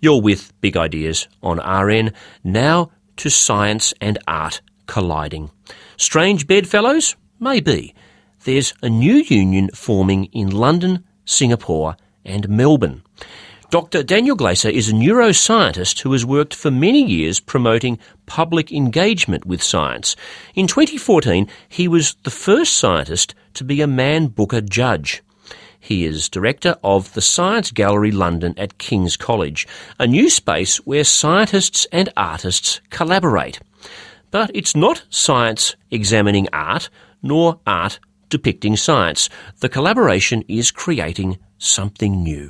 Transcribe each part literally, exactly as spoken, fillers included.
You're with Big Ideas on R N. Now to science and art colliding. Strange bedfellows? Maybe. There's a new union forming in London, Singapore and Melbourne. Doctor Daniel Glaser is a neuroscientist who has worked for many years promoting public engagement with science. In twenty fourteen, he was the first scientist to be a Man Booker judge. He is director of the Science Gallery London at King's College, a new space where scientists and artists collaborate. But it's not science examining art, nor art depicting science. The collaboration is creating something new.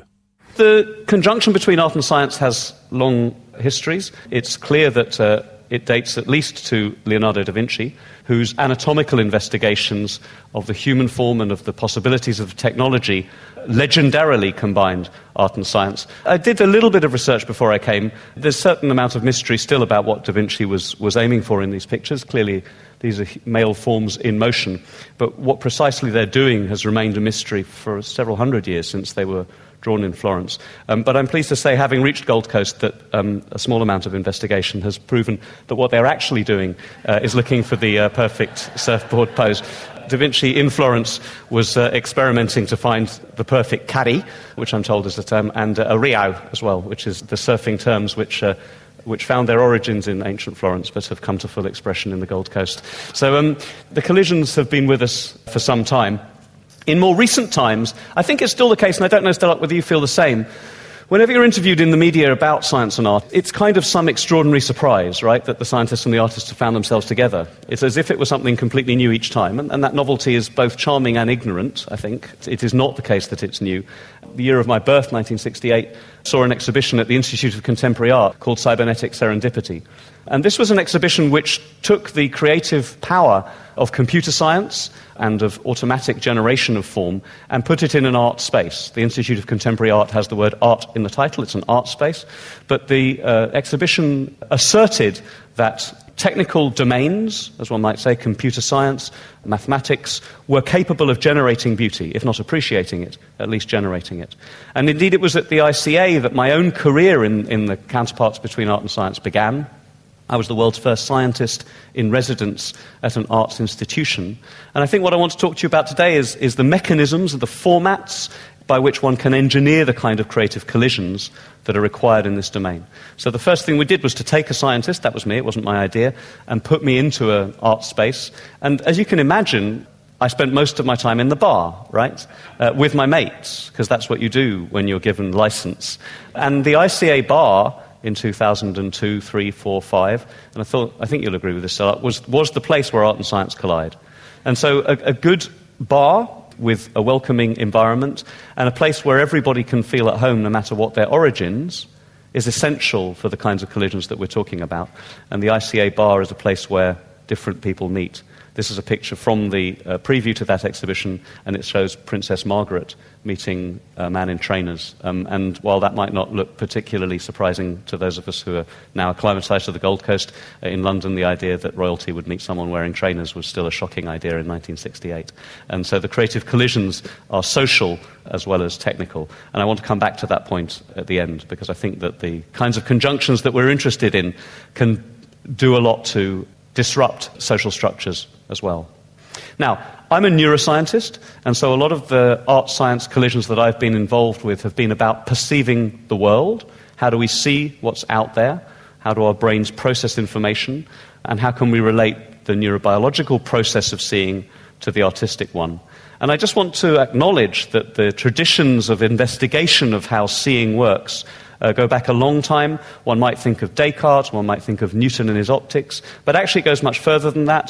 The conjunction between art and science has long histories. It's clear that uh, it dates at least to Leonardo da Vinci, whose anatomical investigations of the human form and of the possibilities of technology legendarily combined art and science. I did a little bit of research before I came. There's a certain amount of mystery still about what da Vinci was, was aiming for in these pictures. Clearly, these are male forms in motion. But what precisely they're doing has remained a mystery for several hundred years since they were drawn in Florence. Um, but I'm pleased to say, having reached Gold Coast, that um, a small amount of investigation has proven that what they're actually doing uh, is looking for the uh, perfect surfboard pose. Da Vinci in Florence was uh, experimenting to find the perfect caddy, which I'm told is the term, and uh, a riao as well, which is the surfing terms which uh, which found their origins in ancient Florence but have come to full expression in the Gold Coast. So um, the collisions have been with us for some time. In more recent times, I think it's still the case, and I don't know, Stella, whether you feel the same. Whenever you're interviewed in the media about science and art, it's kind of some extraordinary surprise, right, that the scientists and the artists have found themselves together. It's as if it was something completely new each time, and, and that novelty is both charming and ignorant, I think. It is not the case that it's new. The year of my birth, nineteen sixty-eight, saw an exhibition at the Institute of Contemporary Art called Cybernetic Serendipity. And this was an exhibition which took the creative power of computer science and of automatic generation of form and put it in an art space. The Institute of Contemporary Art has the word art in the title. It's an art space. But the uh, exhibition asserted that technical domains, as one might say, computer science, mathematics, were capable of generating beauty, if not appreciating it, at least generating it. And indeed it was at the I C A that my own career in, in the counterparts between art and science began. I was the world's first scientist in residence at an arts institution. And I think what I want to talk to you about today is, is the mechanisms and the formats by which one can engineer the kind of creative collisions that are required in this domain. So the first thing we did was to take a scientist, that was me, it wasn't my idea, and put me into an art space. And as you can imagine, I spent most of my time in the bar, right, uh, with my mates, because that's what you do when you're given license. And the I C A bar in two thousand two, three, four, five, and I thought, I think you'll agree with this, Stella, was, was the place where art and science collide. And so a, a good bar with a welcoming environment and a place where everybody can feel at home no matter what their origins is essential for the kinds of collisions that we're talking about. And the I C A bar is a place where different people meet. This is a picture from the uh, preview to that exhibition, and it shows Princess Margaret meeting a man in trainers. Um, and while that might not look particularly surprising to those of us who are now acclimatised to the Gold Coast, uh, in London the idea that royalty would meet someone wearing trainers was still a shocking idea in nineteen sixty-eight. And so the creative collisions are social as well as technical. And I want to come back to that point at the end, because I think that the kinds of conjunctions that we're interested in can do a lot to disrupt social structures as well. Now, I'm a neuroscientist, and so a lot of the art-science collisions that I've been involved with have been about perceiving the world. How do we see what's out there? How do our brains process information? And how can we relate the neurobiological process of seeing to the artistic one? And I just want to acknowledge that the traditions of investigation of how seeing works Uh, go back a long time. One might think of Descartes, one might think of Newton and his optics, but actually it goes much further than that.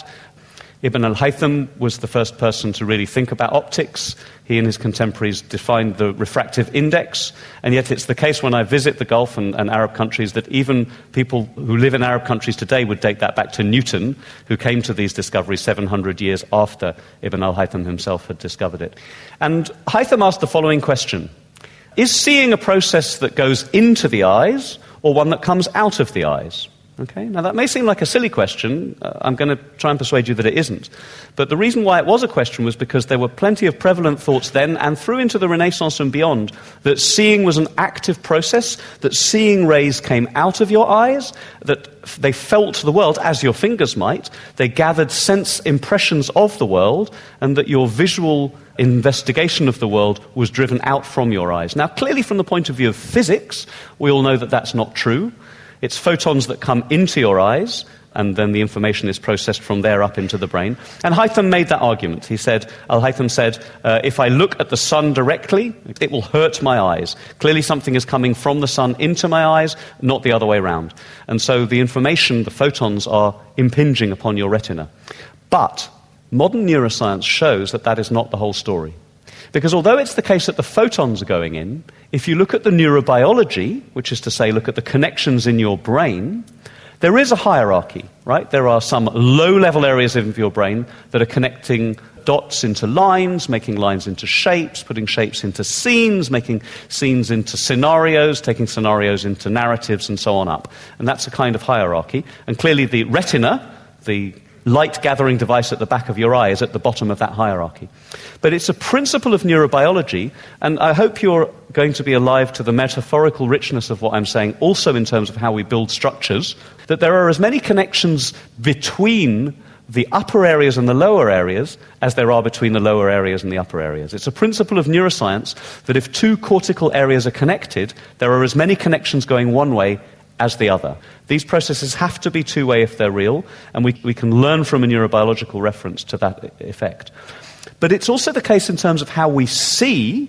Ibn al-Haytham was the first person to really think about optics. He and his contemporaries defined the refractive index, and yet it's the case when I visit the Gulf and, and Arab countries that even people who live in Arab countries today would date that back to Newton, who came to these discoveries seven hundred years after Ibn al-Haytham himself had discovered it. And Haytham asked the following question: is seeing a process that goes into the eyes or one that comes out of the eyes? Okay? Now, that may seem like a silly question. Uh, I'm going to try and persuade you that it isn't. But the reason why it was a question was because there were plenty of prevalent thoughts then and through into the Renaissance and beyond that seeing was an active process, that seeing rays came out of your eyes, that they felt the world, as your fingers might, they gathered sense impressions of the world, and that your visual investigation of the world was driven out from your eyes. Now, clearly from the point of view of physics, we all know that that's not true. It's photons that come into your eyes, and then the information is processed from there up into the brain. And Haytham made that argument. He said, Al-Haytham said, uh, if I look at the sun directly, it will hurt my eyes. Clearly something is coming from the sun into my eyes, not the other way around. And so the information, the photons, are impinging upon your retina. But modern neuroscience shows that that is not the whole story. Because although it's the case that the photons are going in, if you look at the neurobiology, which is to say look at the connections in your brain, there is a hierarchy, right? There are some low-level areas of your brain that are connecting dots into lines, making lines into shapes, putting shapes into scenes, making scenes into scenarios, taking scenarios into narratives, and so on up. And that's a kind of hierarchy. And clearly the retina, the light-gathering device at the back of your eye, is at the bottom of that hierarchy. But it's a principle of neurobiology, and I hope you're going to be alive to the metaphorical richness of what I'm saying, also in terms of how we build structures, that there are as many connections between the upper areas and the lower areas as there are between the lower areas and the upper areas. It's a principle of neuroscience that if two cortical areas are connected, there are as many connections going one way as the other. These processes have to be two-way if they're real, and we, we can learn from a neurobiological reference to that effect. But it's also the case in terms of how we see,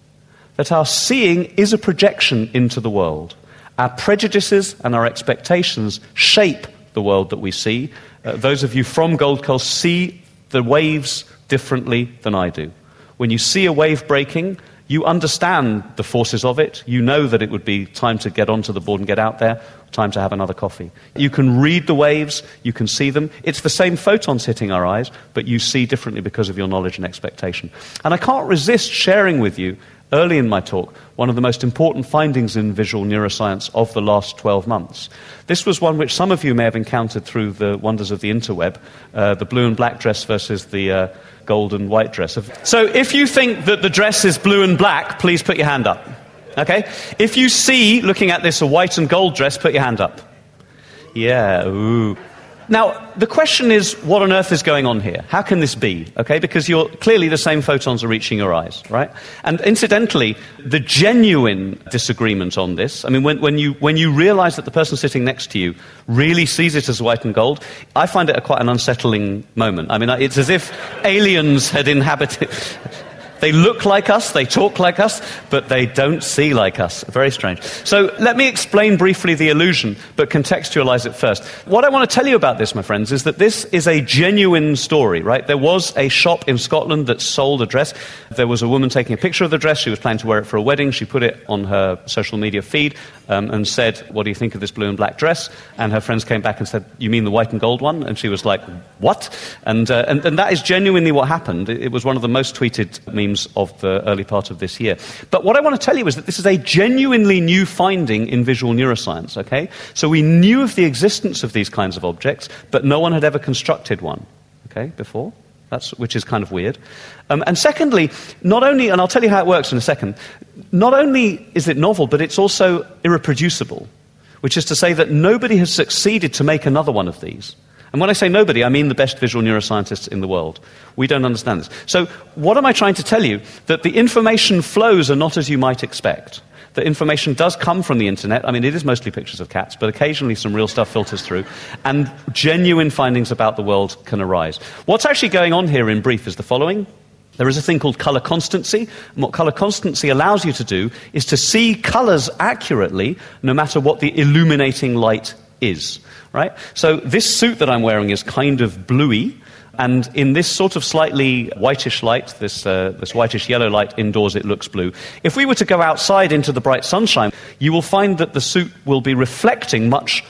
that our seeing is a projection into the world. Our prejudices and our expectations shape the world that we see. Uh, those of you from Gold Coast see the waves differently than I do. When you see a wave breaking, you understand the forces of it. You know that it would be time to get onto the board and get out there, time to have another coffee. You can read the waves, you can see them. It's the same photons hitting our eyes, but you see differently because of your knowledge and expectation. And I can't resist sharing with you, early in my talk, one of the most important findings in visual neuroscience of the last twelve months. This was one which some of you may have encountered through the wonders of the interweb, uh, the blue and black dress versus the uh, gold and white dress. So if you think that the dress is blue and black, please put your hand up. Okay? If you see, looking at this, a white and gold dress, put your hand up. Yeah, ooh. Now, the question is, what on earth is going on here? How can this be? Okay, because you're clearly the same photons are reaching your eyes, right? And incidentally, the genuine disagreement on this, I mean, when, when you when you realize that the person sitting next to you really sees it as white and gold, I find it a quite an unsettling moment. I mean, it's as if aliens had inhabited. They look like us, they talk like us, but they don't see like us. Very strange. So let me explain briefly the illusion, but contextualize it first. What I want to tell you about this, my friends, is that this is a genuine story, right? There was a shop in Scotland that sold a dress. There was a woman taking a picture of the dress. She was planning to wear it for a wedding. She put it on her social media feed um, and said, what do you think of this blue and black dress? And her friends came back and said, you mean the white and gold one? And she was like, what? And, uh, and, and that is genuinely what happened. It, it was one of the most tweeted memes of the early part of this year. But what I want to tell you is that this is a genuinely new finding in visual neuroscience, okay? So we knew of the existence of these kinds of objects, but no one had ever constructed one, okay, before. That's, which is kind of weird. Um, and secondly, not only, and I'll tell you how it works in a second, not only is it novel, but it's also irreproducible, which is to say that nobody has succeeded to make another one of these. And when I say nobody, I mean the best visual neuroscientists in the world. We don't understand this. So what am I trying to tell you? That the information flows are not as you might expect. The information does come from the internet. I mean, it is mostly pictures of cats, but occasionally some real stuff filters through, and genuine findings about the world can arise. What's actually going on here in brief is the following. There is a thing called color constancy, and what color constancy allows you to do is to see colors accurately no matter what the illuminating light is. Right? So this suit that I'm wearing is kind of bluey, and in this sort of slightly whitish light, this uh, this whitish yellow light indoors, it looks blue. If we were to go outside into the bright sunshine, you will find that the suit will be reflecting much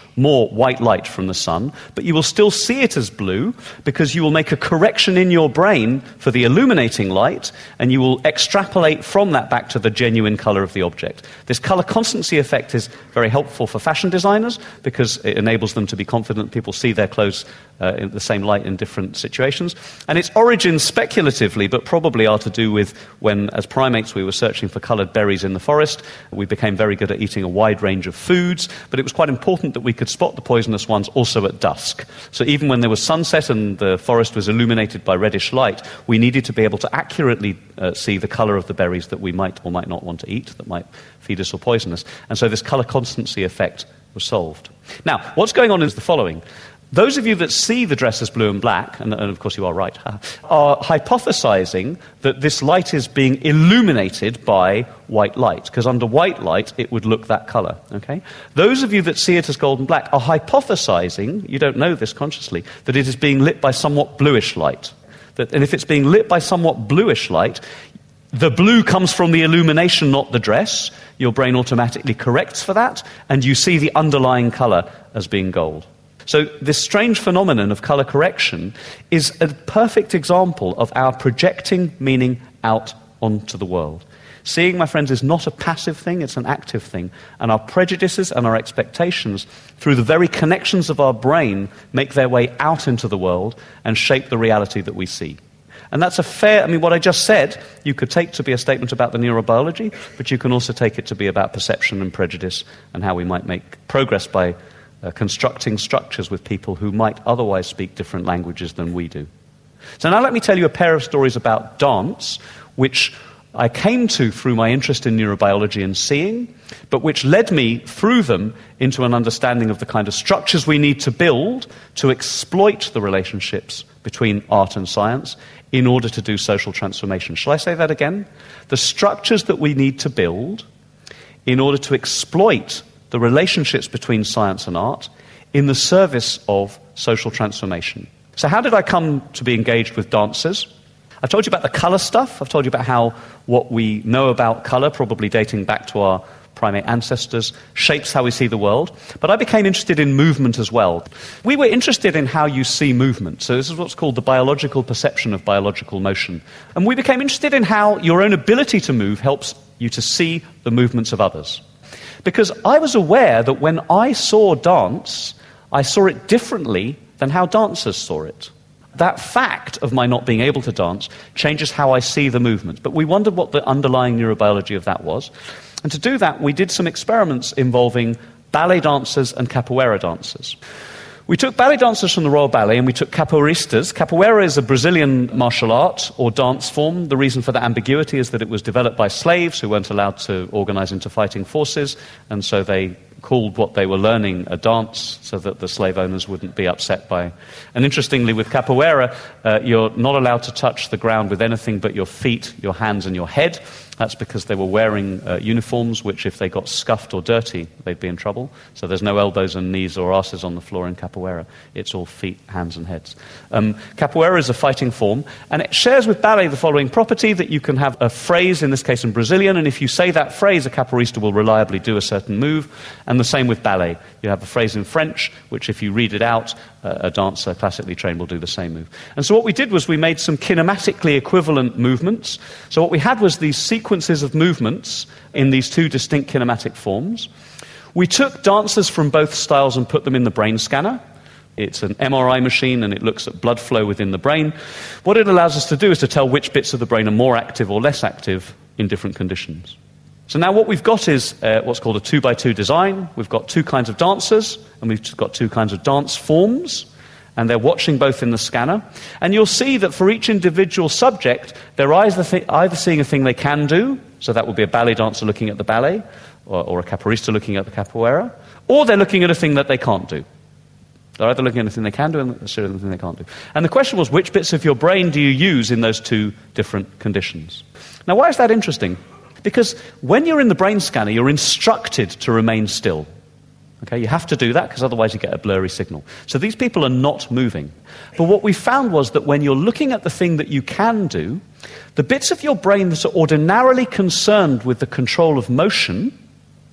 more white light from the sun, but you will still see it as blue because you will make a correction in your brain for the illuminating light, and you will extrapolate from that back to the genuine color of the object. This color constancy effect is very helpful for fashion designers because it enables them to be confident people see their clothes uh, in the same light in different situations. And its origins speculatively, but probably are to do with when, as primates, we were searching for colored berries in the forest. We became very good at eating a wide range of foods, but it was quite important that we could spot the poisonous ones also at dusk. So even when there was sunset and the forest was illuminated by reddish light, we needed to be able to accurately uh, see the color of the berries that we might or might not want to eat, that might feed us or poison us. And so this color constancy effect was solved. Now, what's going on is the following. Those of you that see the dress as blue and black, and, and of course you are right, are hypothesizing that this light is being illuminated by white light, because under white light it would look that color. Okay? Those of you that see it as gold and black are hypothesizing, you don't know this consciously, that it is being lit by somewhat bluish light. That, and if it's being lit by somewhat bluish light, the blue comes from the illumination, not the dress. Your brain automatically corrects for that, and you see the underlying color as being gold. So this strange phenomenon of color correction is a perfect example of our projecting meaning out onto the world. Seeing, my friends, is not a passive thing, it's an active thing. And our prejudices and our expectations, through the very connections of our brain, make their way out into the world and shape the reality that we see. And that's a fair, I mean, what I just said, you could take to be a statement about the neurobiology, but you can also take it to be about perception and prejudice and how we might make progress by Uh, constructing structures with people who might otherwise speak different languages than we do. So now let me tell you a pair of stories about dance, which I came to through my interest in neurobiology and seeing, but which led me through them into an understanding of the kind of structures we need to build to exploit the relationships between art and science in order to do social transformation. Shall I say that again? The structures that we need to build in order to exploit the relationships between science and art in the service of social transformation. So how did I come to be engaged with dancers? I've told you about the color stuff. I've told you about how what we know about color, probably dating back to our primate ancestors, shapes how we see the world. But I became interested in movement as well. We were interested in how you see movement. So this is what's called the biological perception of biological motion. And we became interested in how your own ability to move helps you to see the movements of others. Because I was aware that when I saw dance, I saw it differently than how dancers saw it. That fact of my not being able to dance changes how I see the movement. But we wondered what the underlying neurobiology of that was. And to do that, we did some experiments involving ballet dancers and capoeira dancers. We took ballet dancers from the Royal Ballet and we took capoeiristas. Capoeira is a Brazilian martial art or dance form. The reason for the ambiguity is that it was developed by slaves who weren't allowed to organize into fighting forces, and so they called what they were learning a dance so that the slave owners wouldn't be upset by. And interestingly, with capoeira, uh, you're not allowed to touch the ground with anything but your feet, your hands and your head. That's because they were wearing uh, uniforms which, if they got scuffed or dirty, they'd be in trouble. So there's no elbows and knees or asses on the floor in capoeira. It's all feet, hands and heads. Um, capoeira is a fighting form, and it shares with ballet the following property, that you can have a phrase, in this case in Brazilian, and if you say that phrase, a capoeirista will reliably do a certain move. And the same with ballet. You have a phrase in French, which if you read it out, uh, a dancer classically trained will do the same move. And so what we did was we made some kinematically equivalent movements. So what we had was these sequences of movements in these two distinct kinematic forms. We took dancers from both styles and put them in the brain scanner. It's an M R I machine and it looks at blood flow within the brain. What it allows us to do is to tell which bits of the brain are more active or less active in different conditions. So now what we've got is uh, what's called a two by two design. We've got two kinds of dancers, and we've got two kinds of dance forms, and they're watching both in the scanner. And you'll see that for each individual subject, they're either, th- either seeing a thing they can do, so that would be a ballet dancer looking at the ballet, or, or a capoeirista looking at the capoeira, or they're looking at a thing that they can't do. They're either looking at a thing they can do and a thing they can't do. And the question was, which bits of your brain do you use in those two different conditions? Now, why is that interesting? Because when you're in the brain scanner, you're instructed to remain still. Okay, you have to do that because otherwise you get a blurry signal. So these people are not moving. But what we found was that when you're looking at the thing that you can do, the bits of your brain that are ordinarily concerned with the control of motion,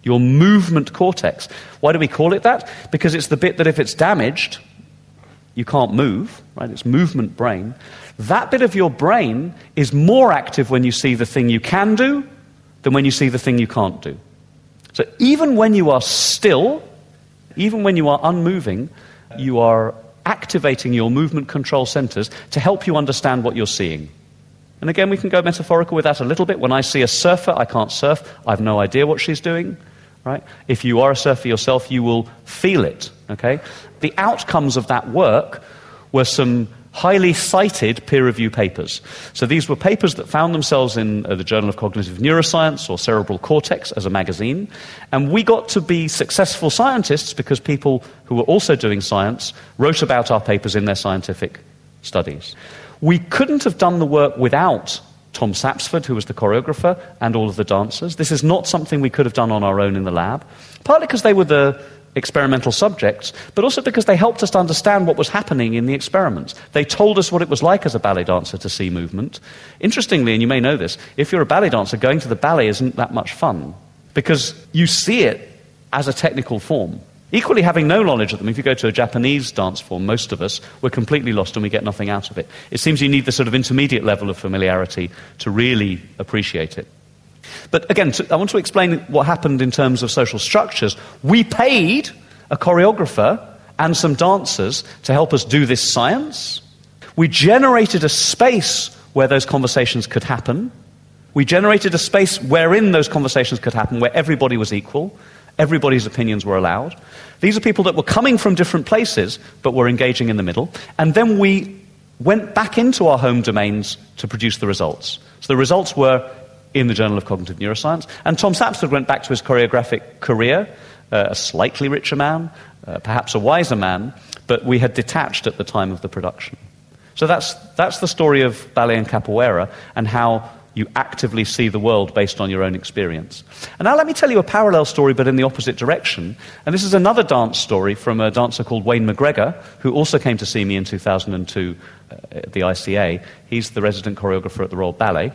your movement cortex. Why do we call it that? Because it's the bit that if it's damaged, you can't move, right? It's movement brain. That bit of your brain is more active when you see the thing you can do than when you see the thing you can't do. So even when you are still, even when you are unmoving, you are activating your movement control centers to help you understand what you're seeing. And again, we can go metaphorical with that a little bit. When I see a surfer, I can't surf. I have no idea what she's doing, right? If you are a surfer yourself, you will feel it, okay? The outcomes of that work were some highly cited peer-review papers. So these were papers that found themselves in uh, the Journal of Cognitive Neuroscience or Cerebral Cortex as a magazine. And we got to be successful scientists because people who were also doing science wrote about our papers in their scientific studies. We couldn't have done the work without Tom Sapsford, who was the choreographer, and all of the dancers. This is not something we could have done on our own in the lab, partly because they were the experimental subjects, but also because they helped us to understand what was happening in the experiments. They told us what it was like as a ballet dancer to see movement. Interestingly, and you may know this, if you're a ballet dancer, going to the ballet isn't that much fun, because you see it as a technical form. Equally, having no knowledge of them, if you go to a Japanese dance form, most of us, we're completely lost and we get nothing out of it. It seems you need the sort of intermediate level of familiarity to really appreciate it. But again, to, I want to explain what happened in terms of social structures. We paid a choreographer and some dancers to help us do this science. We generated a space where those conversations could happen. We generated a space wherein those conversations could happen, where everybody was equal, everybody's opinions were allowed. These are people that were coming from different places, but were engaging in the middle. And then we went back into our home domains to produce the results. So the results were in the Journal of Cognitive Neuroscience. And Tom Sapsford went back to his choreographic career, uh, a slightly richer man, uh, perhaps a wiser man, but we had detached at the time of the production. So that's, that's the story of ballet and capoeira and how you actively see the world based on your own experience. And now let me tell you a parallel story, but in the opposite direction. And this is another dance story from a dancer called Wayne McGregor, who also came to see me in two thousand two uh, at the I C A. He's the resident choreographer at the Royal Ballet.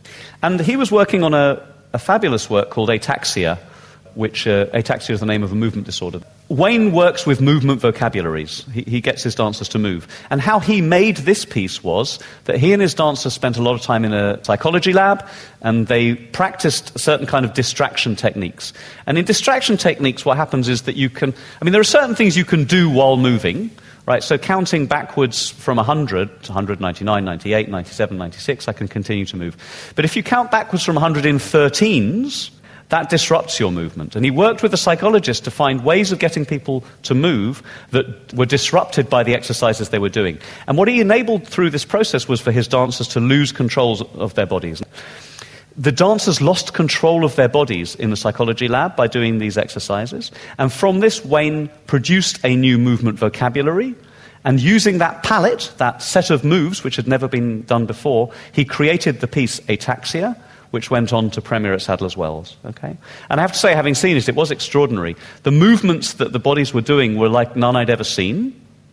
And he was working on a, a fabulous work called Ataxia, which uh, ataxia is the name of a movement disorder. Wayne works with movement vocabularies. He, he gets his dancers to move. And how he made this piece was that he and his dancers spent a lot of time in a psychology lab, and they practiced a certain kind of distraction techniques. And in distraction techniques, what happens is that you can... I mean, there are certain things you can do while moving, right? So counting backwards from one hundred to one hundred ninety-nine, ninety-eight, ninety-seven, ninety-six, I can continue to move. But if you count backwards from one hundred in thirteens... that disrupts your movement. And he worked with a psychologist to find ways of getting people to move that were disrupted by the exercises they were doing. And what he enabled through this process was for his dancers to lose control of their bodies. The dancers lost control of their bodies in the psychology lab by doing these exercises. And from this, Wayne produced a new movement vocabulary. And using that palette, that set of moves, which had never been done before, he created the piece Ataxia, which went on to premiere at Sadler's Wells. Okay? And I have to say, having seen it, it was extraordinary. The movements that the bodies were doing were like none I'd ever seen.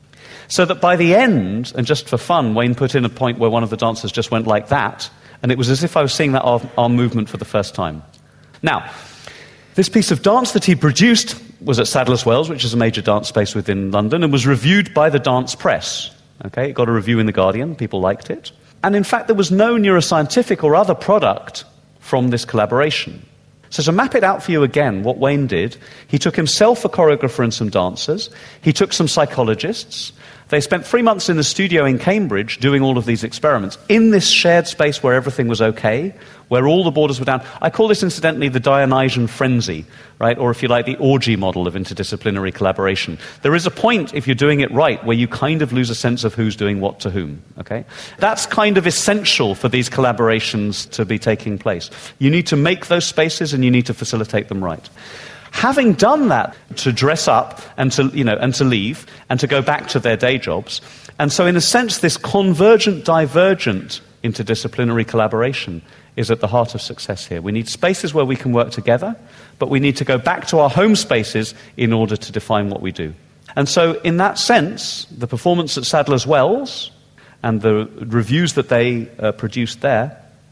So that by the end, and just for fun, Wayne put in a point where one of the dancers just went like that, and it was as if I was seeing that arm, arm movement for the first time. Now, this piece of dance that he produced was at Sadler's Wells, which is a major dance space within London, and was reviewed by the dance press. Okay? It got a review in The Guardian. People liked it. And in fact, there was no neuroscientific or other product from this collaboration. So to map it out for you again, what Wayne did, he took himself a choreographer and some dancers. He took some psychologists. They spent three months in the studio in Cambridge doing all of these experiments in this shared space where everything was okay, where all the borders were down. I call this, incidentally, the Dionysian frenzy, right? Or if you like, the orgy model of interdisciplinary collaboration. There is a point, if you're doing it right, where you kind of lose a sense of who's doing what to whom, okay? That's kind of essential for these collaborations to be taking place. You need to make those spaces and you need to facilitate them right. Having done that, to dress up and to, you know, and to leave and to go back to their day jobs. And so in a sense, this convergent, divergent interdisciplinary collaboration is at the heart of success here. We need spaces where we can work together, but we need to go back to our home spaces in order to define what we do. And so in that sense, the performance at Sadler's Wells and the reviews that they uh, produced there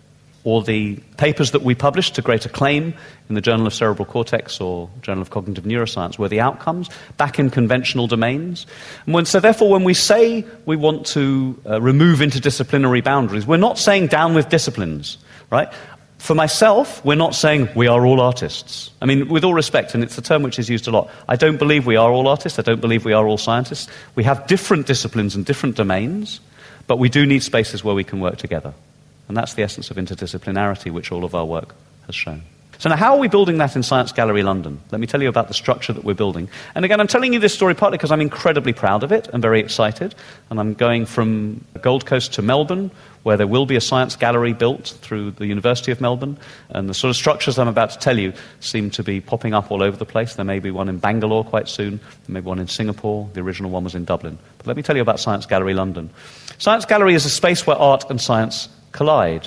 or the papers that we published to great acclaim in the Journal of Cerebral Cortex or Journal of Cognitive Neuroscience were the outcomes back in conventional domains. And when, so therefore, when we say we want to uh, remove interdisciplinary boundaries, we're not saying down with disciplines, right? For myself, we're not saying we are all artists. I mean, with all respect, and it's a term which is used a lot, I don't believe we are all artists, I don't believe we are all scientists. We have different disciplines and different domains, but we do need spaces where we can work together. And that's the essence of interdisciplinarity, which all of our work has shown. So now, how are we building that in Science Gallery London? Let me tell you about the structure that we're building. And again, I'm telling you this story partly because I'm incredibly proud of it and very excited. And I'm going from Gold Coast to Melbourne, where there will be a science gallery built through the University of Melbourne. And the sort of structures I'm about to tell you seem to be popping up all over the place. There may be one in Bangalore quite soon. There may be one in Singapore. The original one was in Dublin. But let me tell you about Science Gallery London. Science Gallery is a space where art and science collide.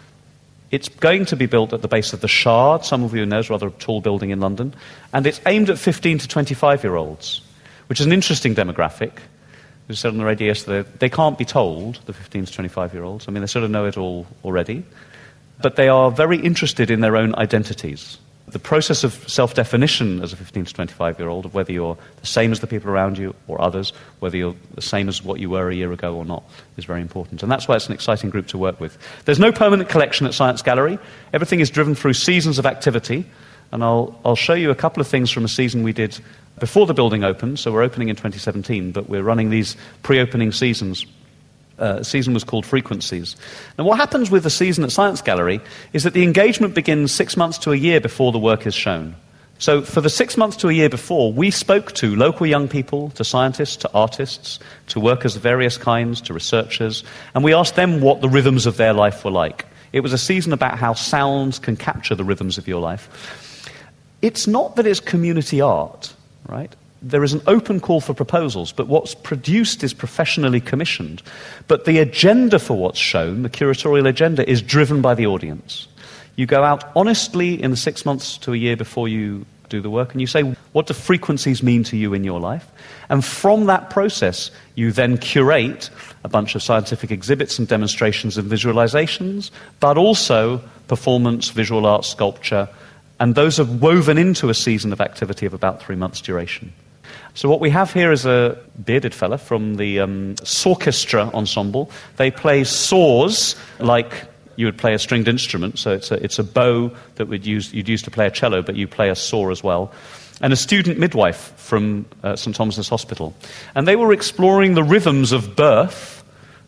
It's going to be built at the base of the Shard, some of you know, is a rather tall building in London, and it's aimed at fifteen to twenty-five-year-olds, which is an interesting demographic. As I said on the radio yesterday, they can't be told, the fifteen to twenty-five-year-olds. I mean, they sort of know it all already, but they are very interested in their own identities. The process of self-definition as a fifteen to twenty-five-year-old, of whether you're the same as the people around you or others, whether you're the same as what you were a year ago or not, is very important. And that's why it's an exciting group to work with. There's no permanent collection at Science Gallery. Everything is driven through seasons of activity. And I'll, I'll show you a couple of things from a season we did before the building opened. So we're opening in twenty seventeen, but we're running these pre-opening seasons. Uh, the season was called Frequencies. Now, what happens with the season at Science Gallery is that the engagement begins six months to a year before the work is shown. So for the six months to a year before, we spoke to local young people, to scientists, to artists, to workers of various kinds, to researchers, and we asked them what the rhythms of their life were like. It was a season about how sounds can capture the rhythms of your life. It's not that it's community art, right? There is an open call for proposals, but what's produced is professionally commissioned. But the agenda for what's shown, the curatorial agenda, is driven by the audience. You go out honestly in the six months to a year before you do the work, and you say, what do frequencies mean to you in your life? And from that process, you then curate a bunch of scientific exhibits and demonstrations and visualizations, but also performance, visual art, sculpture, and those are woven into a season of activity of about three months' duration. So what we have here is a bearded fella from the um, Sawchestra ensemble. They play saws like you would play a stringed instrument. So it's a, it's a bow that would use, you'd use to play a cello, but you play a saw as well. And a student midwife from uh, St Thomas's Hospital. And they were exploring the rhythms of birth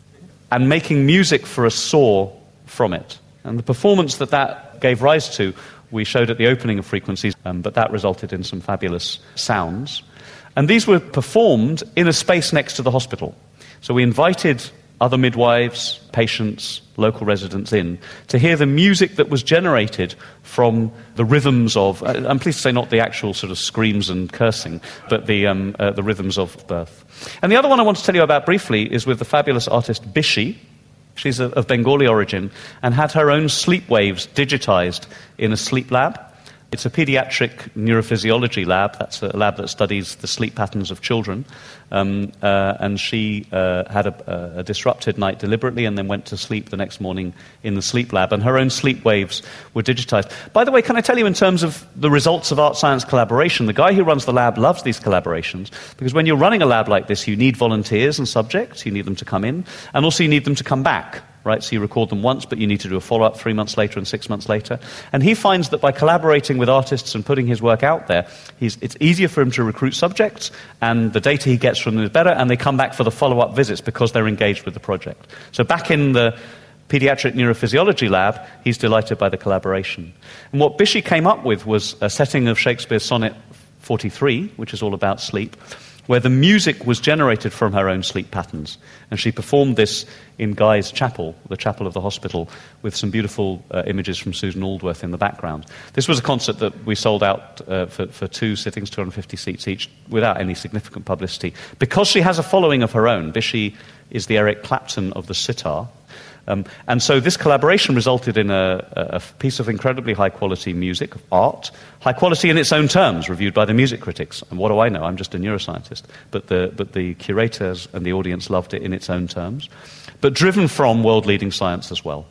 and making music for a saw from it. And the performance that that gave rise to, we showed at the opening of Frequencies, um, but that resulted in some fabulous sounds. And these were performed in a space next to the hospital. So we invited other midwives, patients, local residents in to hear the music that was generated from the rhythms of, I'm pleased to say not the actual sort of screams and cursing, but the, um, uh, the rhythms of birth. And the other one I want to tell you about briefly is with the fabulous artist Bishi. She's of Bengali origin and had her own sleep waves digitized in a sleep lab. It's a pediatric neurophysiology lab. That's a lab that studies the sleep patterns of children. Um, uh, and she uh, had a, a disrupted night deliberately and then went to sleep the next morning in the sleep lab. And her own sleep waves were digitized. By the way, can I tell you in terms of the results of art-science collaboration, the guy who runs the lab loves these collaborations because when you're running a lab like this, you need volunteers and subjects. You need them to come in. And also you need them to come back. Right, so you record them once, but you need to do a follow-up three months later and six months later. And he finds that by collaborating with artists and putting his work out there, he's, it's easier for him to recruit subjects, and the data he gets from them is better, and they come back for the follow-up visits because they're engaged with the project. So back in the pediatric neurophysiology lab, he's delighted by the collaboration. And what Bishi came up with was a setting of Shakespeare's Sonnet forty-three, which is all about sleep, where the music was generated from her own sleep patterns. And she performed this in Guy's Chapel, the chapel of the hospital, with some beautiful uh, images from Susan Aldworth in the background. This was a concert that we sold out uh, for, for two sittings, two hundred fifty seats each, without any significant publicity. Because she has a following of her own, Bishi is the Eric Clapton of the sitar. Um, and so this collaboration resulted in a, a piece of incredibly high-quality music, of art, high quality in its own terms, reviewed by the music critics. And what do I know? I'm just a neuroscientist. But the, but the curators and the audience loved it in its own terms. But driven from world-leading science as well.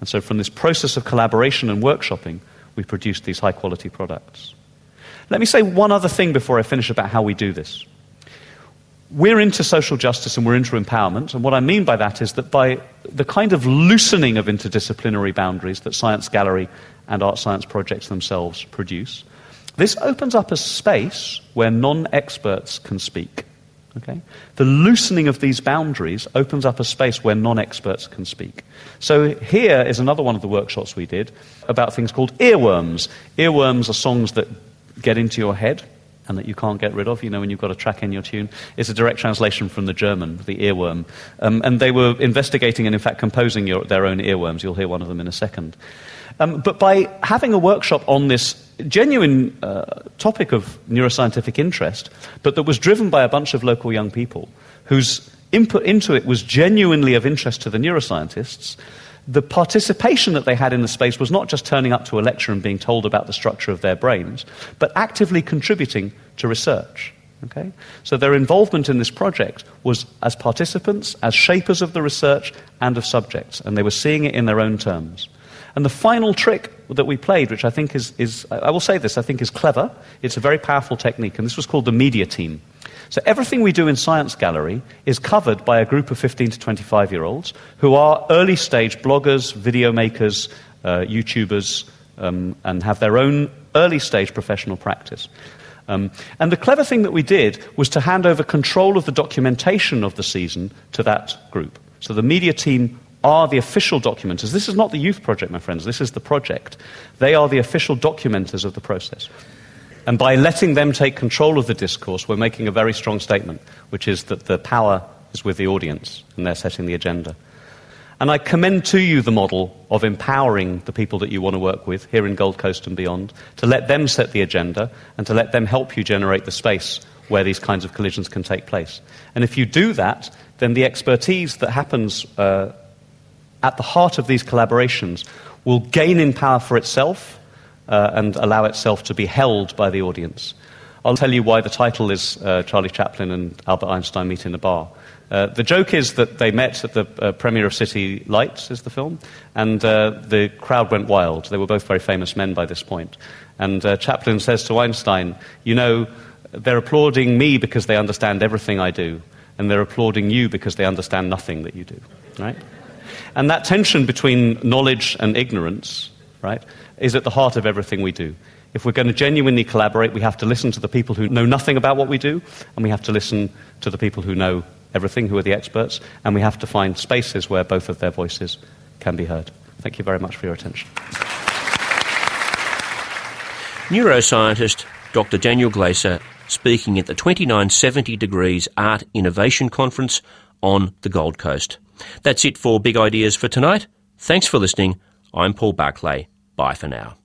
And so from this process of collaboration and workshopping, we produced these high-quality products. Let me say one other thing before I finish about how we do this. We're into social justice and we're into empowerment, and what I mean by that is that by the kind of loosening of interdisciplinary boundaries that Science Gallery and art science projects themselves produce, this opens up a space where non-experts can speak. Okay? The loosening of these boundaries opens up a space where non-experts can speak. So here is another one of the workshops we did about things called earworms. Earworms are songs that get into your head and that you can't get rid of, you know, when you've got a track in your tune. It's a direct translation from the German, the earworm. Um, and they were investigating and, in fact, composing your, their own earworms. You'll hear one of them in a second. Um, but by having a workshop on this genuine uh, topic of neuroscientific interest, but that was driven by a bunch of local young people whose input into it was genuinely of interest to the neuroscientists, the participation that they had in the space was not just turning up to a lecture and being told about the structure of their brains, but actively contributing to research. Okay? So their involvement in this project was as participants, as shapers of the research and of subjects, and they were seeing it in their own terms. And the final trick that we played, which I think is, is, I will say this, I think is clever, it's a very powerful technique, and this was called the media team. So everything we do in Science Gallery is covered by a group of fifteen to twenty-five-year-olds who are early-stage bloggers, video makers, uh, YouTubers, um, and have their own early-stage professional practice. Um, and the clever thing that we did was to hand over control of the documentation of the season to that group. So the media team are the official documenters. This is not the youth project, my friends. This is the project. They are the official documenters of the process. And by letting them take control of the discourse, we're making a very strong statement, which is that the power is with the audience, and they're setting the agenda. And I commend to you the model of empowering the people that you want to work with here in Gold Coast and beyond, to let them set the agenda and to let them help you generate the space where these kinds of collisions can take place. And if you do that, then the expertise that happens uh, at the heart of these collaborations will gain in power for itself uh, and allow itself to be held by the audience. I'll tell you why the title is uh, Charlie Chaplin and Albert Einstein Meet in a Bar. Uh, the joke is that they met at the uh, premiere of City Lights, is the film, and uh, the crowd went wild. They were both very famous men by this point. And uh, Chaplin says to Einstein, you know, they're applauding me because they understand everything I do, and they're applauding you because they understand nothing that you do, right? And that tension between knowledge and ignorance, right, is at the heart of everything we do. If we're going to genuinely collaborate, we have to listen to the people who know nothing about what we do, and we have to listen to the people who know everything, who are the experts, and we have to find spaces where both of their voices can be heard. Thank you very much for your attention. Neuroscientist Doctor Daniel Glaser speaking at the twenty-nine seventy Degrees Art Innovation Conference on the Gold Coast. That's it for Big Ideas for tonight. Thanks for listening. I'm Paul Barclay. Bye for now.